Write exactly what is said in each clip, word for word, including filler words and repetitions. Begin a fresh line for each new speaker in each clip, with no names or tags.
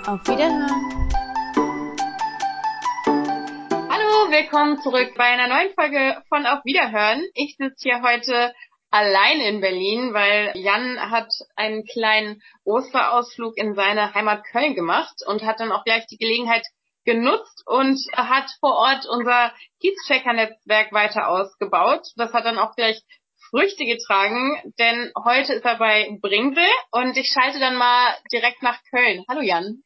Auf Wiederhören.
Hallo, willkommen zurück bei einer neuen Folge von Auf Wiederhören. Ich sitze hier heute alleine in Berlin, weil Jan hat einen kleinen Osterausflug in seine Heimat Köln gemacht und hat dann auch gleich die Gelegenheit genutzt und hat vor Ort unser Kiezchecker-Netzwerk weiter ausgebaut. Das hat dann auch gleich Früchte getragen, denn heute ist er bei Bringsel und ich schalte dann mal direkt nach Köln. Hallo Jan.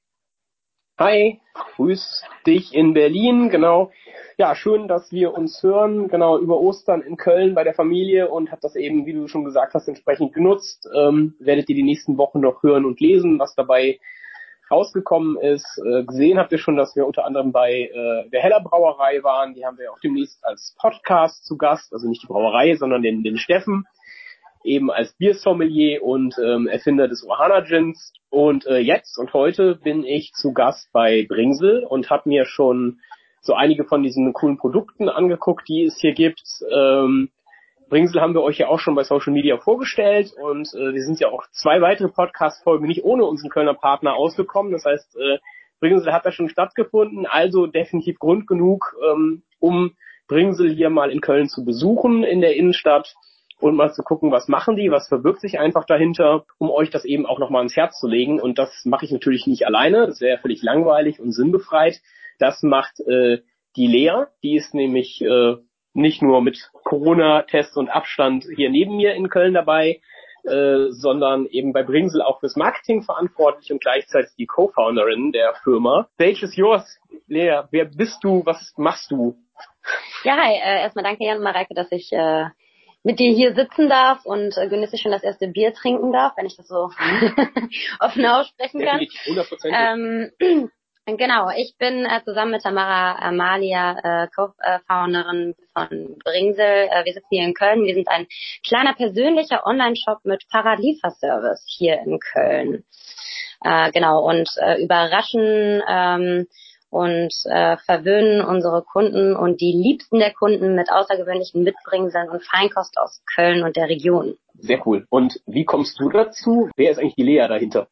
Hi, grüß dich in Berlin, genau. Ja, schön, dass wir uns hören, genau, über Ostern in Köln bei der Familie und habe das eben, wie du schon gesagt hast, entsprechend genutzt. Ähm, werdet ihr die nächsten Wochen noch hören und lesen, was dabei rausgekommen ist. Äh, gesehen habt ihr schon, dass wir unter anderem bei äh, der Heller Brauerei waren. Die haben wir auch demnächst als Podcast zu Gast, also nicht die Brauerei, sondern den, den Steffen, eben als Biersommelier und ähm, Erfinder des Ohana Gins. Und äh, jetzt und heute bin ich zu Gast bei Bringsel und habe mir schon so einige von diesen coolen Produkten angeguckt, die es hier gibt. Ähm, Bringsel haben wir euch ja auch schon bei Social Media vorgestellt und äh, wir sind ja auch zwei weitere Podcast-Folgen nicht ohne unseren Kölner Partner ausgekommen. Das heißt, äh, Bringsel hat da schon stattgefunden, also definitiv Grund genug, ähm, um Bringsel hier mal in Köln zu besuchen in der Innenstadt und mal zu gucken, was machen die, was verbirgt sich einfach dahinter, um euch das eben auch nochmal ans Herz zu legen. Und das mache ich natürlich nicht alleine, das wäre völlig langweilig und sinnbefreit. Das macht äh, die Lea, die ist nämlich äh, nicht nur mit Corona-Test und Abstand hier neben mir in Köln dabei, äh, sondern eben bei Bringsel auch fürs Marketing verantwortlich und gleichzeitig die Co-Founderin der Firma. Stage is yours. Lea, wer bist du, was machst du?
Ja, hi, äh, erstmal danke Jan und Mareike, dass ich äh, mit dir hier sitzen darf und äh, genüsslich schon das erste Bier trinken darf, wenn ich das so offen aussprechen kann.
Definitiv, hundertprozentig.
Ähm, Genau, ich bin äh, zusammen mit Tamara Amalia äh, Co-Founderin von Bringsel. Äh, wir sitzen hier in Köln. Wir sind ein kleiner persönlicher Online-Shop mit Fahrradlieferservice hier in Köln. Äh, genau, und äh, überraschen ähm, und äh, verwöhnen unsere Kunden und die Liebsten der Kunden mit außergewöhnlichen Mitbringseln und Feinkost aus Köln und der Region.
Sehr cool. Und wie kommst du dazu? Wer ist eigentlich die Lea dahinter?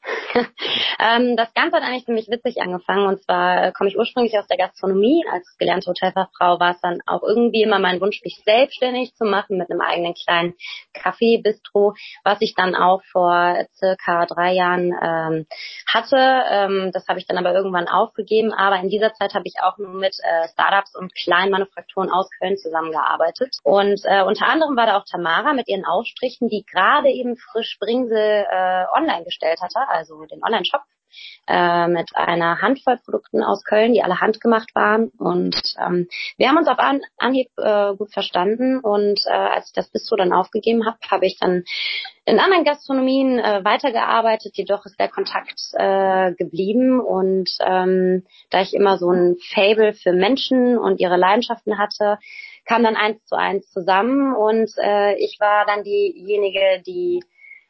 ähm, das Ganze hat eigentlich ziemlich witzig angefangen. Und zwar komme ich ursprünglich aus der Gastronomie. Als gelernte Hotelfachfrau war es dann auch irgendwie immer mein Wunsch, mich selbstständig zu machen mit einem eigenen kleinen Café, Bistro, was ich dann auch vor circa drei Jahren ähm, hatte. Ähm, das habe ich dann aber irgendwann aufgegeben. Aber in dieser Zeit habe ich auch nur mit äh, Startups und kleinen Manufakturen aus Köln zusammengearbeitet. Und äh, unter anderem war da auch Tamara mit ihren Aufstrichen, die gerade eben frisch Bringsel äh, online gestellt hatte, also den Online-Shop, äh, mit einer Handvoll Produkten aus Köln, die alle handgemacht waren. Und ähm, wir haben uns auf An- Anhieb äh, gut verstanden. Und äh, als ich das Bistro dann aufgegeben habe, habe ich dann in anderen Gastronomien äh, weitergearbeitet. Jedoch ist der Kontakt äh, geblieben. Und ähm, da ich immer so ein Faible für Menschen und ihre Leidenschaften hatte, kam dann eins zu eins zusammen. Und äh, ich war dann diejenige, die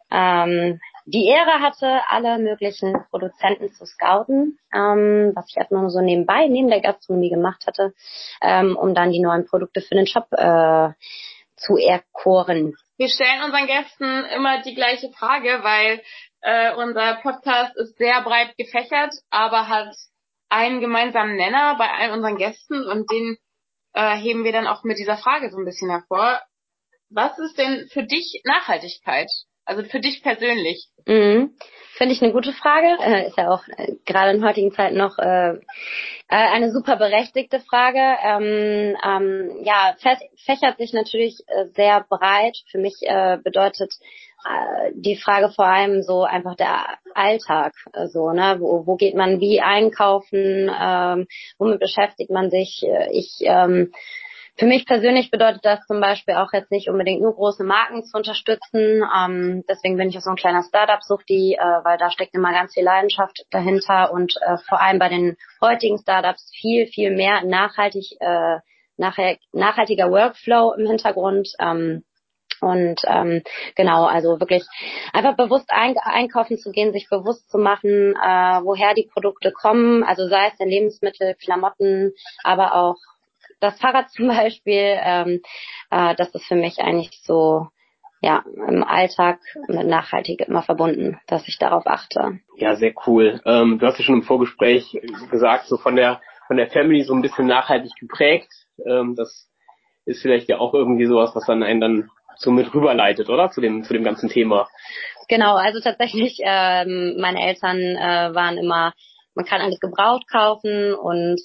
ähm, die Ehre hatte, alle möglichen Produzenten zu scouten, ähm, was ich erstmal nur so nebenbei, neben der Gastronomie gemacht hatte, ähm, um dann die neuen Produkte für den Shop äh, zu erkoren.
Wir stellen unseren Gästen immer die gleiche Frage, weil äh, unser Podcast ist sehr breit gefächert, aber hat einen gemeinsamen Nenner bei allen unseren Gästen und den äh, heben wir dann auch mit dieser Frage so ein bisschen hervor. Was ist denn für dich Nachhaltigkeit? Also für dich persönlich?
Mhm. Finde ich eine gute Frage. Äh, ist ja auch äh, gerade in heutigen Zeiten noch äh, äh, eine super berechtigte Frage. Ähm, ähm, ja, fäch- fächert sich natürlich äh, sehr breit. Für mich äh, bedeutet äh, die Frage vor allem so einfach der Alltag. äh, So, ne, wo, wo geht man wie einkaufen? Ähm, womit beschäftigt man sich? Äh, Ich ähm, Für mich persönlich bedeutet das zum Beispiel auch jetzt nicht unbedingt nur große Marken zu unterstützen. Ähm, deswegen bin ich auch so ein kleiner Startup-Suchti, äh, weil da steckt immer ganz viel Leidenschaft dahinter und äh, vor allem bei den heutigen Startups viel, viel mehr nachhaltig, äh, nachher, nachhaltiger Workflow im Hintergrund. Ähm, und ähm, genau, also wirklich einfach bewusst ein, einkaufen zu gehen, sich bewusst zu machen, äh, woher die Produkte kommen, also sei es in Lebensmittel, Klamotten, aber auch das Fahrrad zum Beispiel, ähm, äh, das ist für mich eigentlich so ja, im Alltag mit nachhaltig immer verbunden, dass ich darauf achte.
Ja, sehr cool. Ähm, du hast ja schon im Vorgespräch gesagt, so von der von der Family so ein bisschen nachhaltig geprägt. Ähm, das ist vielleicht ja auch irgendwie sowas, was dann einen dann so mit rüberleitet, oder? Zu dem zu dem ganzen Thema.
Genau, also tatsächlich, ähm, meine Eltern äh, waren immer, man kann alles gebraucht kaufen und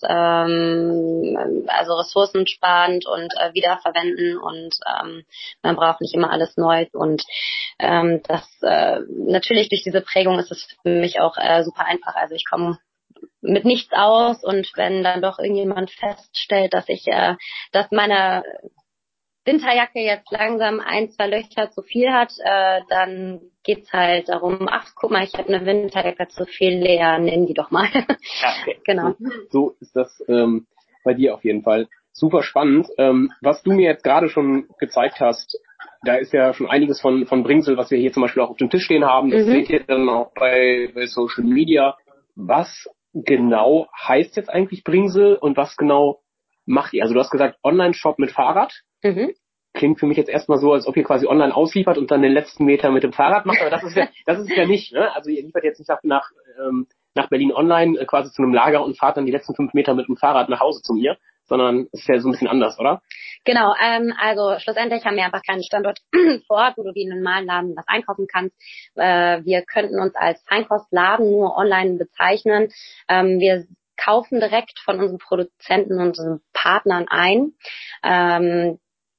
ähm, also ressourcensparend und äh, wiederverwenden und ähm, man braucht nicht immer alles neu und ähm, das äh, natürlich durch diese Prägung ist es für mich auch äh, super einfach. Also ich komme mit nichts aus und wenn dann doch irgendjemand feststellt, dass ich, äh, dass meine Winterjacke jetzt langsam ein, zwei Löcher zu viel hat, äh, dann geht's halt darum, ach, guck mal, ich habe eine Winterjacke zu viel, Lea, nimm die doch mal.
Ja, okay.
Genau.
So, so ist das ähm, bei dir auf jeden Fall. Super spannend. Ähm, was du mir jetzt gerade schon gezeigt hast, da ist ja schon einiges von von Bringsel, was wir hier zum Beispiel auch auf dem Tisch stehen haben. Das mhm. seht ihr dann auch bei, bei Social Media. Was genau heißt jetzt eigentlich Bringsel und was genau macht ihr? Also du hast gesagt, Online-Shop mit Fahrrad. Mhm. Klingt für mich jetzt erstmal so, als ob ihr quasi online ausliefert und dann den letzten Meter mit dem Fahrrad macht, aber das ist ja, das ist ja nicht, ne? Also ihr liefert jetzt nicht nach, nach, ähm, nach Berlin online äh, quasi zu einem Lager und fahrt dann die letzten fünf Meter mit dem Fahrrad nach Hause zu mir, sondern es ist ja so ein bisschen anders, oder?
Genau, ähm, also schlussendlich haben wir einfach keinen Standort vor Ort, wo du wie in einem normalen Laden was einkaufen kannst. Äh, wir könnten uns als Feinkostladen nur online bezeichnen. Ähm, wir kaufen direkt von unseren Produzenten und unseren Partnern ein. Ähm,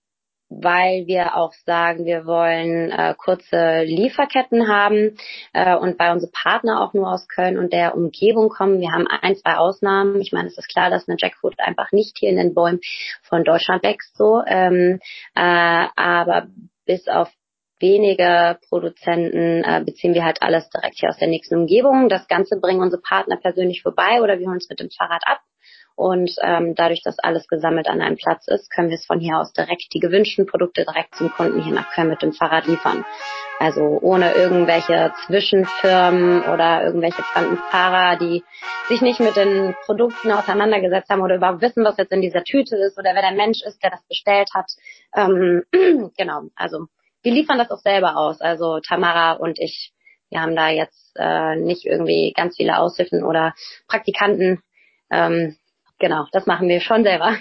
weil wir auch sagen, wir wollen äh, kurze Lieferketten haben äh, und weil unsere Partner auch nur aus Köln und der Umgebung kommen. Wir haben ein, zwei Ausnahmen. Ich meine, es ist klar, dass eine Jackfruit einfach nicht hier in den Bäumen von Deutschland wächst, so. Ähm, äh, aber bis auf wenige Produzenten äh, beziehen wir halt alles direkt hier aus der nächsten Umgebung. Das Ganze bringen unsere Partner persönlich vorbei oder wir holen es mit dem Fahrrad ab. Und ähm, dadurch, dass alles gesammelt an einem Platz ist, können wir es von hier aus direkt, die gewünschten Produkte direkt zum Kunden hier nach Köln mit dem Fahrrad liefern. Also ohne irgendwelche Zwischenfirmen oder irgendwelche fremden Fahrer, die sich nicht mit den Produkten auseinandergesetzt haben oder überhaupt wissen, was jetzt in dieser Tüte ist oder wer der Mensch ist, der das bestellt hat. Ähm, genau, also wir liefern das auch selber aus. Also Tamara und ich, wir haben da jetzt äh, nicht irgendwie ganz viele Aushilfen oder Praktikanten. Ähm, Genau, das machen wir schon selber.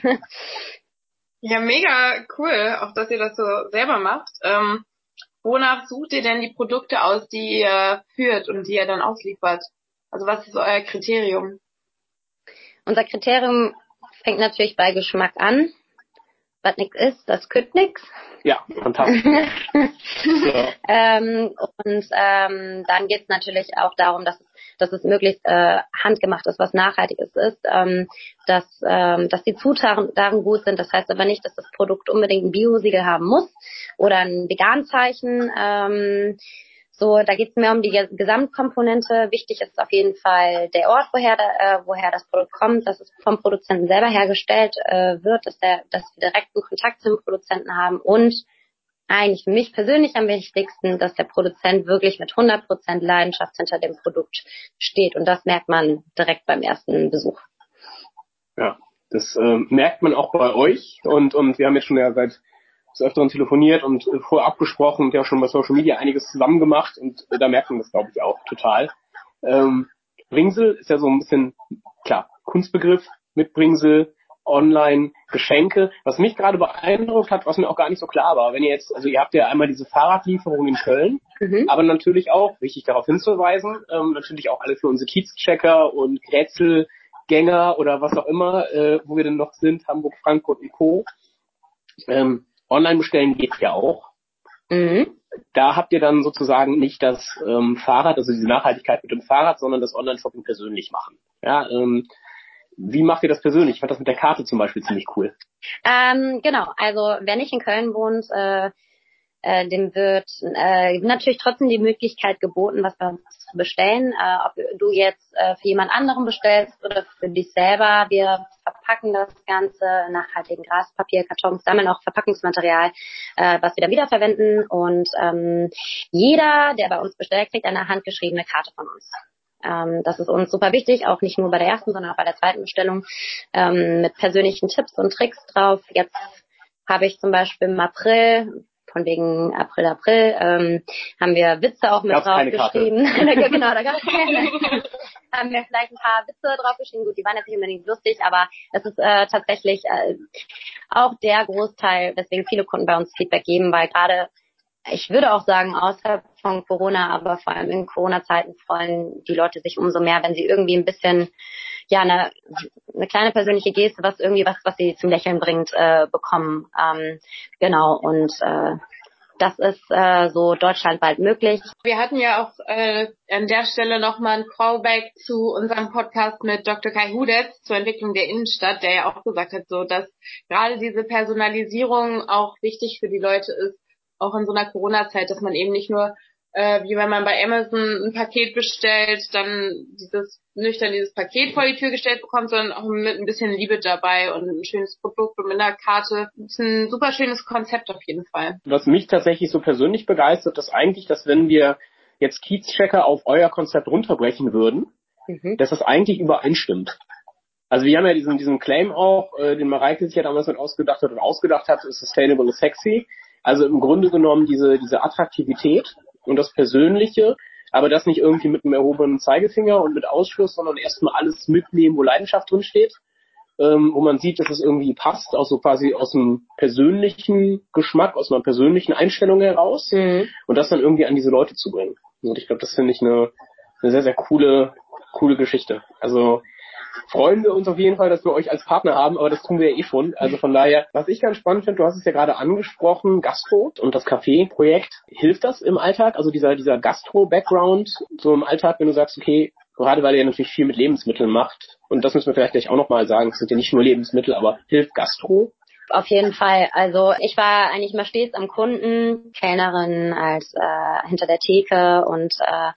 Ja, mega cool, auch dass ihr das so selber macht. Ähm, wonach sucht ihr denn die Produkte aus, die ihr führt und die ihr dann ausliefert? Also was ist euer Kriterium?
Unser Kriterium fängt natürlich bei Geschmack an. Was nix ist, das kütt nix.
Ja, fantastisch.
ja. ähm, und ähm, dann geht es natürlich auch darum, dass es, dass es möglichst äh, handgemacht ist, was Nachhaltiges ist, ähm, dass, ähm, dass die Zutaten gut sind. Das heißt aber nicht, dass das Produkt unbedingt ein Bio-Siegel haben muss oder ein Vegan-Zeichen. Ähm, So, da geht es mehr um die Gesamtkomponente. Wichtig ist auf jeden Fall der Ort, woher, äh, woher das Produkt kommt, dass es vom Produzenten selber hergestellt äh, wird, dass, der, dass wir direkten Kontakt zum Produzenten haben und eigentlich für mich persönlich am wichtigsten, dass der Produzent wirklich mit hundert Prozent Leidenschaft hinter dem Produkt steht und das merkt man direkt beim ersten Besuch.
Ja, das äh, merkt man auch bei euch und, und wir haben jetzt schon ja seit des Öfteren telefoniert und äh, vorab abgesprochen und ja schon bei Social Media einiges zusammen gemacht und äh, da merkt man das, glaube ich, auch total. Ähm, Bringsel ist ja so ein bisschen, klar, Kunstbegriff mit Bringsel, online, Geschenke. Was mich gerade beeindruckt hat, was mir auch gar nicht so klar war, wenn ihr jetzt, also ihr habt ja einmal diese Fahrradlieferung in Köln, mhm. aber natürlich auch, wichtig darauf hinzuweisen, ähm, natürlich auch alle für unsere Kiezchecker und Rätselgänger oder was auch immer, äh, wo wir denn noch sind, Hamburg, Frankfurt und Co. Ähm, Online bestellen geht ja auch. Mhm. Da habt ihr dann sozusagen nicht das ähm, Fahrrad, also diese Nachhaltigkeit mit dem Fahrrad, sondern das Online-Shopping persönlich machen. Ja, ähm, wie macht ihr das persönlich? Ich fand das mit der Karte zum Beispiel ziemlich cool.
Ähm, genau, also wer nicht in Köln wohnt, äh, äh, dem wird äh, natürlich trotzdem die Möglichkeit geboten, was bei uns zu bestellen. Äh, ob du jetzt äh, für jemand anderen bestellst oder für dich selber. Wir verpacken das Ganze in nachhaltigen Graspapierkartons, sammeln auch Verpackungsmaterial, äh, was wir dann wiederverwenden. Und ähm, jeder, der bei uns bestellt, kriegt eine handgeschriebene Karte von uns. Ähm, das ist uns super wichtig, auch nicht nur bei der ersten, sondern auch bei der zweiten Bestellung, ähm, mit persönlichen Tipps und Tricks drauf. Jetzt habe ich zum Beispiel im April von wegen April, April, ähm, haben wir Witze auch mit
gab's
draufgeschrieben. Genau, da gab es keine. Haben wir vielleicht ein paar Witze draufgeschrieben. Gut, die waren jetzt nicht unbedingt lustig, aber es ist äh, tatsächlich äh, auch der Großteil, weswegen viele Kunden bei uns Feedback geben, weil gerade, ich würde auch sagen, außerhalb von Corona, aber vor allem in Corona-Zeiten freuen die Leute sich umso mehr, wenn sie irgendwie ein bisschen, ja, eine, eine kleine persönliche Geste, was irgendwie was, was sie zum Lächeln bringt, äh, bekommen. Ähm, genau, und äh, das ist äh, so deutschlandweit möglich.
Wir hatten ja auch äh, an der Stelle nochmal ein Callback zu unserem Podcast mit Doktor Kai Hudetz zur Entwicklung der Innenstadt, der ja auch gesagt hat, so dass gerade diese Personalisierung auch wichtig für die Leute ist, auch in so einer Corona-Zeit, dass man eben nicht nur, äh, wie wenn man bei Amazon ein Paket bestellt, dann dieses nüchtern dieses Paket vor die Tür gestellt bekommt, sondern auch mit ein bisschen Liebe dabei und ein schönes Produkt und mit einer Karte. Das ist ein super schönes Konzept auf jeden Fall.
Was mich tatsächlich so persönlich begeistert, ist eigentlich, dass wenn wir jetzt Kiezchecker auf euer Konzept runterbrechen würden, mhm. dass das eigentlich übereinstimmt. Also wir haben ja diesen diesen Claim auch, äh, den Mareike sich ja damals mit ausgedacht hat und ausgedacht hat, ist sustainable is sexy. Also im Grunde genommen diese diese Attraktivität und das Persönliche, aber das nicht irgendwie mit einem erhobenen Zeigefinger und mit Ausschluss, sondern erstmal alles mitnehmen, wo Leidenschaft drin steht, ähm, wo man sieht, dass es irgendwie passt, auch so quasi aus einem persönlichen Geschmack, aus einer persönlichen Einstellung heraus, mhm. und das dann irgendwie an diese Leute zu bringen. Und ich glaube, das finde ich eine, eine sehr, sehr coole, coole Geschichte. Also freuen wir uns auf jeden Fall, dass wir euch als Partner haben, aber das tun wir ja eh schon. Also von daher, was ich ganz spannend finde, du hast es ja gerade angesprochen, Gastro und das Café-Projekt. Hilft das im Alltag? Also dieser dieser Gastro-Background so im Alltag, wenn du sagst, okay, gerade weil ihr natürlich viel mit Lebensmitteln macht, und das müssen wir vielleicht gleich auch nochmal sagen, es sind ja nicht nur Lebensmittel, aber hilft Gastro?
Auf jeden Fall. Also ich war eigentlich immer stets am Kunden, Kellnerin als äh, hinter der Theke und äh,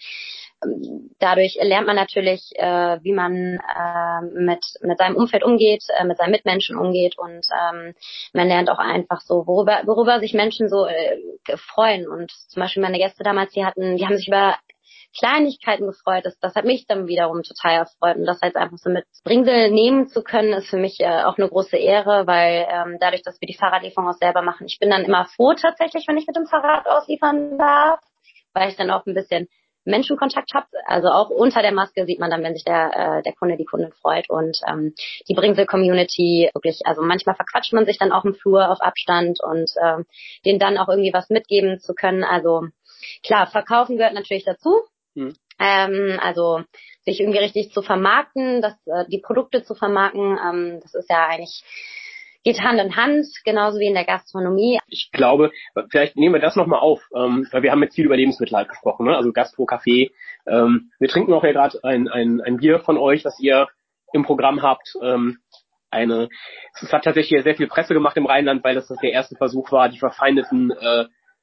dadurch lernt man natürlich, äh, wie man äh, mit mit seinem Umfeld umgeht, äh, mit seinen Mitmenschen umgeht und ähm, man lernt auch einfach so, worüber worüber sich Menschen so äh, freuen. Und zum Beispiel meine Gäste damals, die hatten, die haben sich über Kleinigkeiten gefreut. Das, das hat mich dann wiederum total erfreut. Und das jetzt einfach so mit Bringsel nehmen zu können, ist für mich äh, auch eine große Ehre, weil ähm, dadurch, dass wir die Fahrradlieferung auch selber machen, ich bin dann immer froh tatsächlich, wenn ich mit dem Fahrrad ausliefern darf, weil ich dann auch ein bisschen Menschenkontakt habe. Also auch unter der Maske sieht man dann, wenn sich der äh, der Kunde, die Kundin freut. Und ähm, die Bringsel-Community wirklich, also manchmal verquatscht man sich dann auch im Flur auf Abstand und ähm, denen dann auch irgendwie was mitgeben zu können. Also klar, verkaufen gehört natürlich dazu. Hm. Ähm, also sich irgendwie richtig zu vermarkten, das, äh, die Produkte zu vermarkten, ähm, das ist ja eigentlich, geht Hand in Hand, genauso wie in der Gastronomie.
Ich glaube, vielleicht nehmen wir das nochmal auf, ähm, weil wir haben jetzt viel über Lebensmittel halt gesprochen, ne? Also Gastro, Kaffee. Ähm, wir trinken auch ja gerade ein, ein, ein Bier von euch, das ihr im Programm habt. Ähm, eine, es hat tatsächlich sehr viel Presse gemacht im Rheinland, weil das der erste Versuch war, die verfeindeten äh,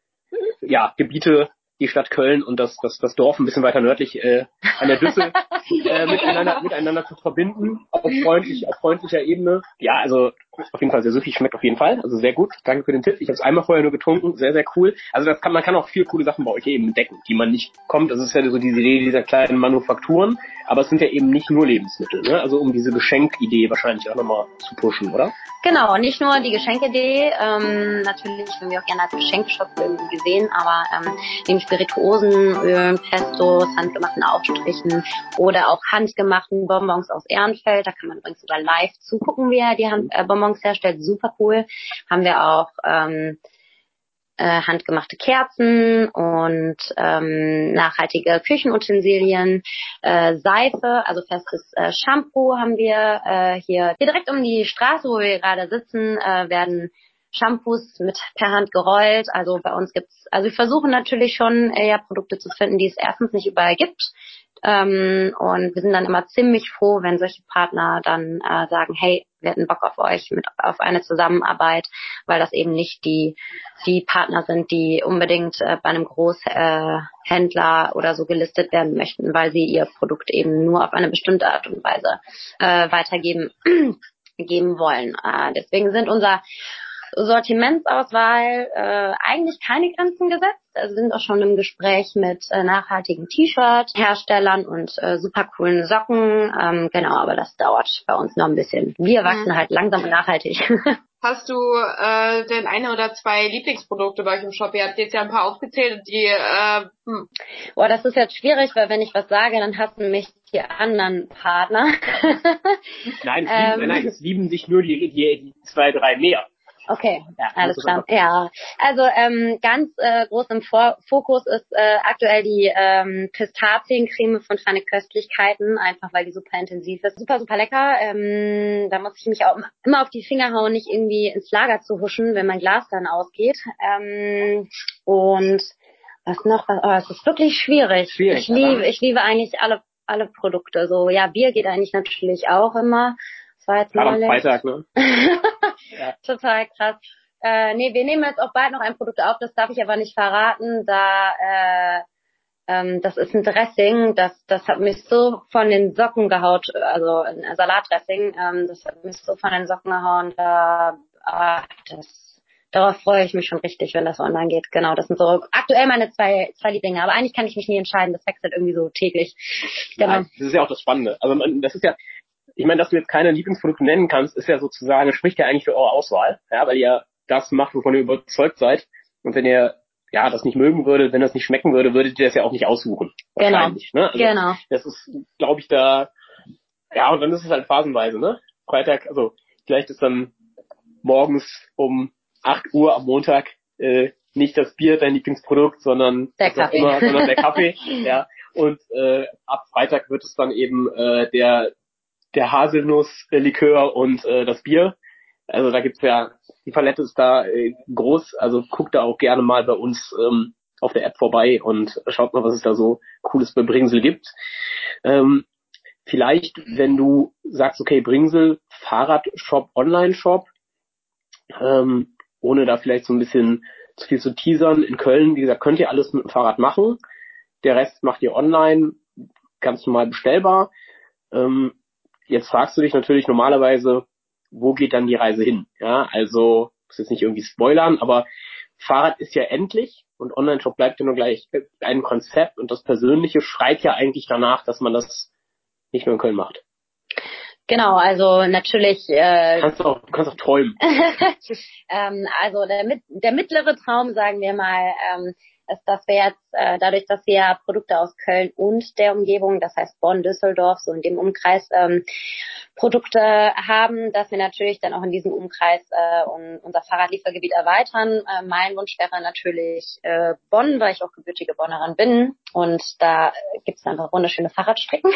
ja, Gebiete, die Stadt Köln und das, das, das Dorf ein bisschen weiter nördlich äh, an der Düssel äh, miteinander, miteinander zu verbinden, auf, freundlich, auf freundlicher Ebene. Ja, also auf jeden Fall sehr süffig, schmeckt auf jeden Fall. Also sehr gut. Danke für den Tipp. Ich habe es einmal vorher nur getrunken. Sehr, sehr cool. Also das kann, man kann auch viel coole Sachen bei euch eben entdecken, die man nicht kommt. Das ist ja so diese Idee dieser kleinen Manufakturen. Aber es sind ja eben nicht nur Lebensmittel, ne? Also um diese Geschenkidee wahrscheinlich auch nochmal zu pushen, oder?
Genau, nicht nur die Geschenkidee. Ähm, natürlich werden wir auch gerne als Geschenkshop irgendwie gesehen, aber ähm, neben Spirituosen, Ölen, Pestos, handgemachten Aufstrichen oder auch handgemachten Bonbons aus Ehrenfeld. Da kann man übrigens sogar live zugucken, wie er die Hand, äh, Bonbons herstellt. Super cool. Haben wir auch ähm, äh, handgemachte Kerzen und ähm, nachhaltige Küchenutensilien, äh, Seife, also festes äh, Shampoo haben wir äh, hier. Hier direkt um die Straße, wo wir gerade sitzen, äh, werden Shampoos mit per Hand gerollt. Also bei uns gibt's, also wir versuchen natürlich schon eher Produkte zu finden, die es erstens nicht überall gibt. Ähm, und wir sind dann immer ziemlich froh, wenn solche Partner dann äh, sagen, hey, wir hätten Bock auf euch, mit auf eine Zusammenarbeit, weil das eben nicht die die Partner sind, die unbedingt äh, bei einem Großhändler äh, oder so gelistet werden möchten, weil sie ihr Produkt eben nur auf eine bestimmte Art und Weise äh, weitergeben geben wollen. Äh, deswegen sind unser Sortimentsauswahl äh, eigentlich keine Grenzen gesetzt. Also sind auch schon im Gespräch mit äh, nachhaltigen T-Shirt-Herstellern und äh, super coolen Socken. Ähm, genau, aber das dauert bei uns noch ein bisschen. Wir wachsen mhm. halt langsam und nachhaltig.
Hast du äh, denn eine oder zwei Lieblingsprodukte bei euch im Shop? Ihr habt jetzt ja ein paar aufgezählt, die äh, hm.
Boah, das ist jetzt schwierig, weil wenn ich was sage, dann hassen mich die anderen Partner.
Nein, es lieben, ähm, nein, es lieben dich nur die, die, die zwei, drei mehr.
Okay, ja, alles klar. Ja, also ähm, ganz äh, groß im Vor- Fokus ist äh, aktuell die ähm, Pistaziencreme von Feine Köstlichkeiten, einfach weil die super intensiv ist. Super, super lecker. Ähm, da muss ich mich auch immer auf die Finger hauen, nicht irgendwie ins Lager zu huschen, wenn mein Glas dann ausgeht. Ähm, und was noch? Was, oh, es ist wirklich schwierig. schwierig ich liebe, oder? ich liebe eigentlich alle alle Produkte. So, ja, Bier geht eigentlich natürlich auch immer. Das war jetzt
gerade am Freitag, ne?
Ja. Total krass. Äh, nee, wir nehmen jetzt auch bald noch ein Produkt auf, das darf ich aber nicht verraten, da äh, ähm, das ist ein Dressing, das das hat mich so von den Socken gehaut, also ein Salatdressing, ähm, das hat mich so von den Socken gehauen, da äh, das darauf freue ich mich schon richtig, wenn das online geht. Genau, das sind so aktuell meine zwei zwei Lieblinge, aber eigentlich kann ich mich nie entscheiden, das wechselt irgendwie so täglich.
Genau. Nein, das ist ja auch das Spannende. Also man, das ist ja Ich meine, dass du jetzt keine Lieblingsprodukte nennen kannst, ist ja sozusagen, spricht ja eigentlich für eure Auswahl, ja, weil ihr das macht, wovon ihr überzeugt seid. Und wenn ihr ja das nicht mögen würdet, wenn das nicht schmecken würde, würdet ihr das ja auch nicht aussuchen. Wahrscheinlich.
Genau.
Ne? Also
genau.
Das ist, glaube ich, da, ja, und dann ist es halt phasenweise, ne? Freitag, also vielleicht ist dann morgens um acht Uhr am Montag äh, nicht das Bier dein Lieblingsprodukt, sondern
der Kaffee.
Immer, sondern der Kaffee. Ja. Und äh, ab Freitag wird es dann eben äh, der der Haselnusslikör und äh, das Bier. Also da gibt's ja, die Palette ist da äh, groß, also guckt da auch gerne mal bei uns ähm, auf der App vorbei und schaut mal, was es da so Cooles bei Bringsel gibt. Ähm, vielleicht, wenn du sagst, okay, Bringsel, Fahrradshop, Online-Shop, ähm, ohne da vielleicht so ein bisschen zu viel zu teasern, in Köln, wie gesagt, könnt ihr alles mit dem Fahrrad machen. Der Rest macht ihr online, ganz normal bestellbar. Ähm, Jetzt fragst du dich natürlich normalerweise, wo geht dann die Reise hin? Ja, also, muss jetzt nicht irgendwie spoilern, aber Fahrrad ist ja endlich und Online-Shop bleibt ja nur gleich ein Konzept und das Persönliche schreit ja eigentlich danach, dass man das nicht nur in Köln macht.
Genau, also natürlich. Äh,
kannst du auch, du kannst auch träumen.
ähm, also der, der mittlere Traum, sagen wir mal, ähm, ist, dass wir jetzt äh, dadurch, dass wir Produkte aus Köln und der Umgebung, das heißt Bonn, Düsseldorf, so in dem Umkreis ähm, Produkte haben, dass wir natürlich dann auch in diesem Umkreis äh, um, unser Fahrradliefergebiet erweitern. Äh, mein Wunsch wäre natürlich äh, Bonn, weil ich auch gebürtige Bonnerin bin und da gibt es einfach wunderschöne Fahrradstrecken.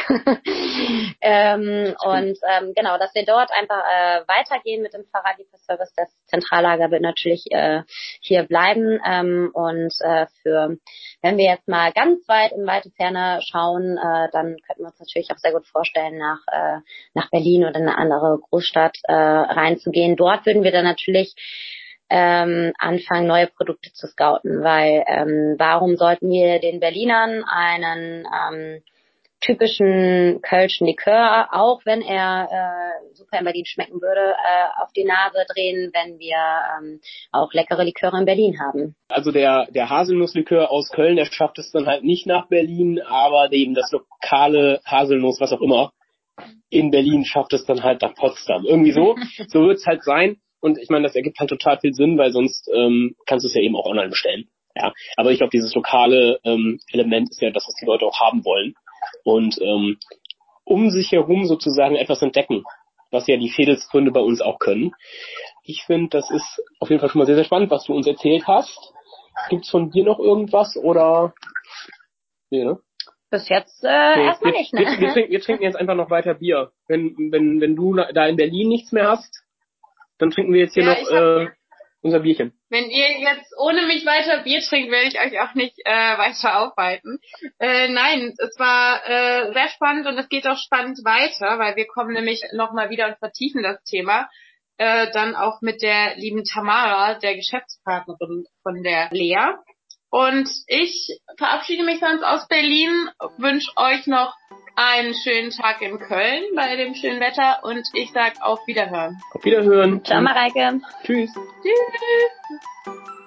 ähm, und ähm, genau, dass wir dort einfach äh, weitergehen mit dem Fahrradlieferservice. Das Zentrallager wird natürlich äh, hier bleiben ähm, und äh, für, wenn wir jetzt mal ganz weit in weite Ferne schauen, äh, dann könnten wir uns natürlich auch sehr gut vorstellen, nach äh, nach Berlin oder eine andere Großstadt äh, reinzugehen. Dort würden wir dann natürlich ähm, anfangen, neue Produkte zu scouten, weil ähm, warum sollten wir den Berlinern einen ähm, typischen Kölschen Likör, auch wenn er äh, super in Berlin schmecken würde, äh, auf die Nase drehen, wenn wir ähm, auch leckere Liköre in Berlin haben.
Also der der Haselnusslikör aus Köln, der schafft es dann halt nicht nach Berlin, aber eben das lokale Haselnuss, was auch immer, in Berlin schafft es dann halt nach Potsdam. Irgendwie so. So wird's halt sein. Und ich meine, das ergibt halt total viel Sinn, weil sonst ähm, kannst du es ja eben auch online bestellen. Ja, aber ich glaube, dieses lokale ähm, Element ist ja das, was die Leute auch haben wollen. Und ähm, um sich herum sozusagen etwas entdecken, was ja die Fädelsgründe bei uns auch können. Ich finde, das ist auf jeden Fall schon mal sehr, sehr spannend, was du uns erzählt hast. Gibt's von dir noch irgendwas oder? Nee, ne?
Bis jetzt äh,
nee,
erstmal
wir,
nicht, ne?
Wir, wir, trinken, wir trinken jetzt einfach noch weiter Bier. Wenn, wenn, wenn du da in Berlin nichts mehr hast, dann trinken wir jetzt hier ja, noch äh, unser Bierchen.
Wenn ihr jetzt ohne mich weiter Bier trinkt, werde ich euch auch nicht äh, weiter aufhalten. Äh, nein, es war äh, sehr spannend und es geht auch spannend weiter, weil wir kommen nämlich nochmal wieder und vertiefen das Thema. Äh, dann auch mit der lieben Tamara, der Geschäftspartnerin von der Lea. Und ich verabschiede mich sonst aus Berlin, wünsche euch noch einen schönen Tag in Köln bei dem schönen Wetter und ich sag auf Wiederhören.
Auf Wiederhören.
Ciao, Mareike.
Tschüss.
Tschüss.